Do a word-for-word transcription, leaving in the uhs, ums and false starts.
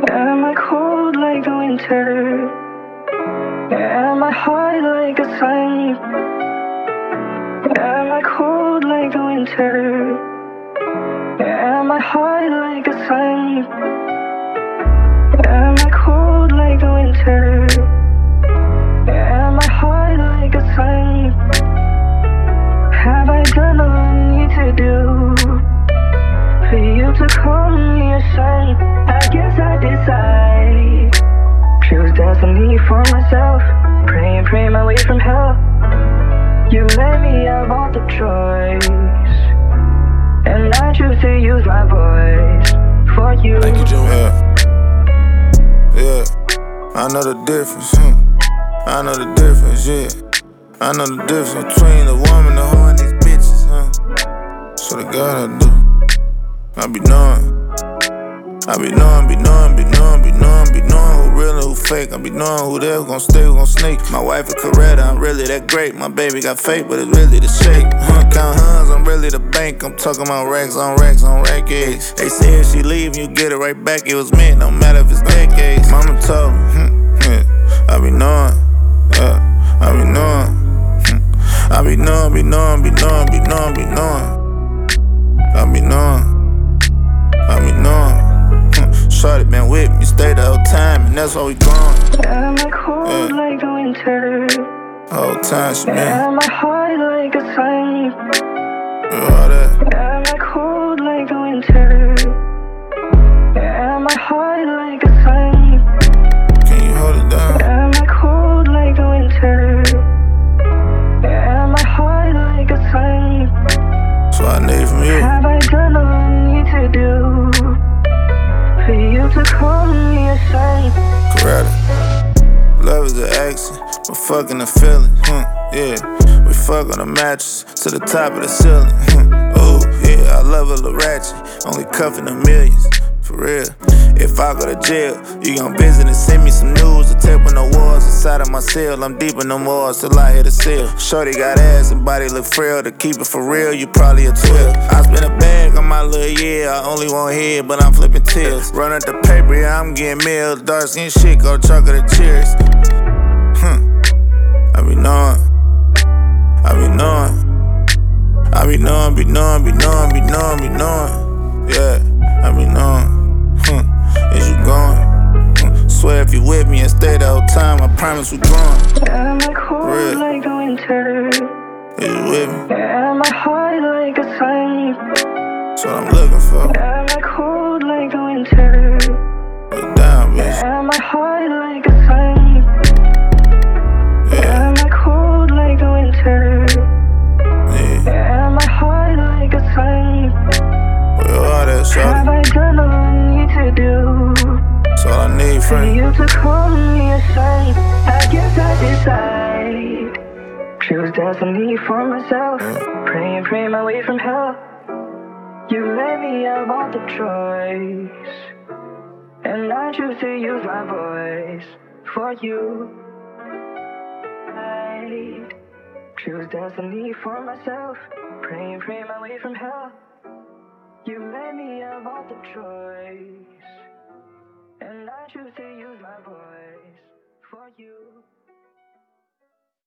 Am I cold like the winter? Am I high like a sun? Am I cold like the winter? Am I high like a sun? Am I cold like the winter? Am I high like a sun? Have I done all I need to do for you to call me your son? I guess I decide, choose destiny for myself. Pray and pray my way from hell. You let me have all the choice, and I choose to use my voice for you. Thank you, Jim. Yeah, yeah. I know the difference. Hmm. I know the difference. Yeah, I know the difference between the woman and the hoe and these bitches. Huh? Swear to God I do. I be knowing. I be knowing, be knowing, be knowing, be knowing, be knowing who real and who fake. I be knowing who there, who gon' stay, who gon' sneak. My wife a Coretta, I'm really that great. My baby got fake, but it's really the shake. Huh, count huns, I'm really the bank. I'm talking about racks on racks on rack eggs. They say if she leave, you get it right back. It was meant, no matter if it's decades. Mama told me, hmm, yeah. I be knowing, yeah. I be knowing, hmm. I be knowing, be knowing, be knowing, be knowing, be knowing. I be knowing, I be knowing. Shorty been with me, stay the whole time, and that's why we growing. Am I cold yeah. like the winter? The whole time she been. Am I high like a sun? Yeah, all that. Am I cold like the winter? Am I high like a sun? Can you hold it down? Am I cold like the winter? Am I high like a sun? That's what I need from you. Have I done all I need to do for you to call me a son? Coretta. Love is an accent, but fucking a feeling. Hmm, yeah, we fuck on the mattress to the top of the ceiling. Hmm, oh yeah, I love a little ratchet, only cuffing the millions. For real. If I go to jail, you gon' visit and send me some news. To tape on the walls inside of my cell. I'm deep in them walls till I hit a seal. Shorty got ass and body look frail. To keep it for real, you probably a twelve. I spent a bag on my little year. I only want head, but I'm flipping tails. Run up the paper, yeah, I'm getting meals. Dark skin shit, go chocolate cheers. Hmm. I be knowing. I be knowing. I be knowing, be knowing, be knowing, be knowing, be knowing. Yeah. I be knowing, hmm, is you going? Hmm. Swear if you with me and stay the whole time, I promise we growing. Am I cold Real. like the winter? Is you with me? Am I high like a sun? That's what I'm looking for. Am I cold like the winter? Look down, bitch. Am I high like a sun? Yeah. Am I cold like the winter? Yeah. Am I high like a sun? All that, have I done all I need to do? That's all I need for from you to call me a son? I guess I decide, choose destiny for myself. yeah. Pray and pray my way from hell. You let me have all the choice, and I choose to use my voice for you. I choose destiny for myself. Pray and pray my way from hell. You let me have all the choice, and I choose to use my voice for you.